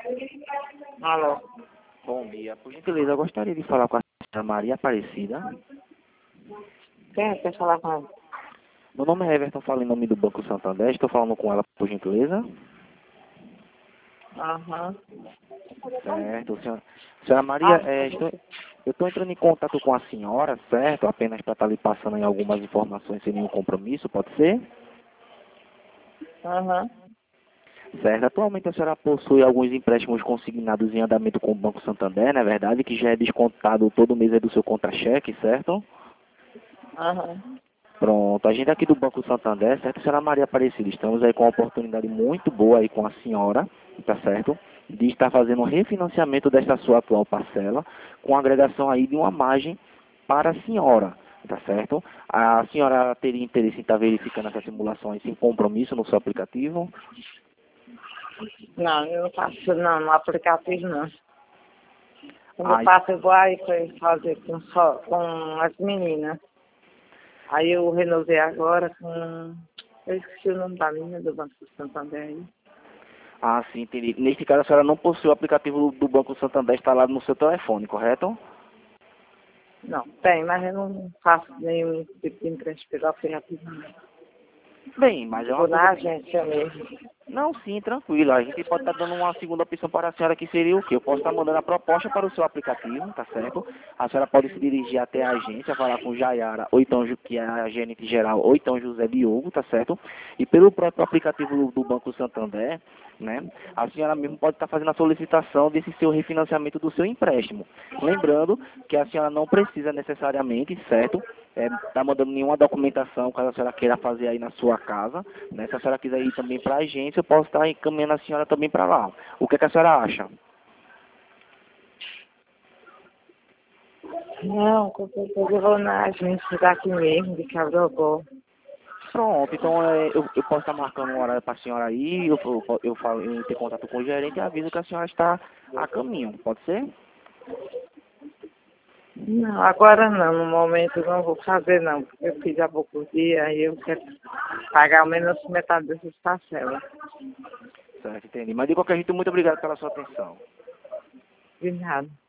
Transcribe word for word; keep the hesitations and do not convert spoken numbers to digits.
Alô? Bom dia. Por gentileza, eu gostaria de falar com a senhora Maria Aparecida. Quem quer falar com ela? Meu nome é Everton, falo em nome do Banco Santander. Estou falando com ela, por gentileza. Aham. Certo, senhora. Senhora Maria, é, estou, eu estou entrando em contato com a senhora, certo? Apenas para estar lhe passando aí algumas informações sem nenhum compromisso, pode ser? Aham. Certo. Atualmente a senhora possui alguns empréstimos consignados em andamento com o Banco Santander, não é verdade? Que já é descontado todo mês aí do seu contra-cheque, certo? Aham. Pronto, a gente aqui do Banco Santander, certo, senhora Maria Aparecida, estamos aí com uma oportunidade muito boa aí com a senhora, tá certo? De estar fazendo um refinanciamento desta sua atual parcela, com agregação aí de uma margem para a senhora, tá certo? A senhora teria interesse em estar verificando essas simulações sem compromisso no seu aplicativo? Não, eu não faço não, no aplicativo não. Quando eu Ai, faço igual aí foi fazer com, só, com as meninas. Aí eu renovei agora com. Eu esqueci o nome da menina do Banco do Santander aí. ah, sim, entendi. Neste caso a senhora não possui o aplicativo do Banco Santander instalado no seu telefone, correto? Não, tem, mas eu não faço nenhum tipo de empréstimo pelo aplicativo não. Bem, mas é Eu uma vou na coisa. agência mesmo. Não, sim, tranquilo. A gente pode estar dando uma segunda opção para a senhora, que seria o quê? Eu posso estar mandando a proposta para o seu aplicativo, tá certo? A senhora pode se dirigir até a agência, falar com Jaiara, ou então, Ju- que é a gerente geral, ou então José Diogo, tá certo? E pelo próprio aplicativo do, do Banco Santander, né? A senhora mesmo pode estar fazendo a solicitação desse seu refinanciamento do seu empréstimo. Lembrando que a senhora não precisa necessariamente, certo? É, tá mandando nenhuma documentação, caso a senhora queira fazer aí na sua casa, né? Se a senhora quiser ir também para a agência, eu posso estar encaminhando a senhora também para lá. O que, é que a senhora acha? Não, com certeza eu vou na agência daqui mesmo, de Cabrobó. Pronto, então é, eu, eu posso estar marcando um horário para a senhora aí, eu, eu, eu, falo, eu entro em contato com o gerente e aviso que a senhora está a caminho, pode ser? Não, agora não, no momento eu não vou fazer não, porque eu fiz há poucos dias e eu quero pagar ao menos metade dessas parcelas. Certo, entendi. Mas de qualquer jeito, muito obrigado pela sua atenção. De nada.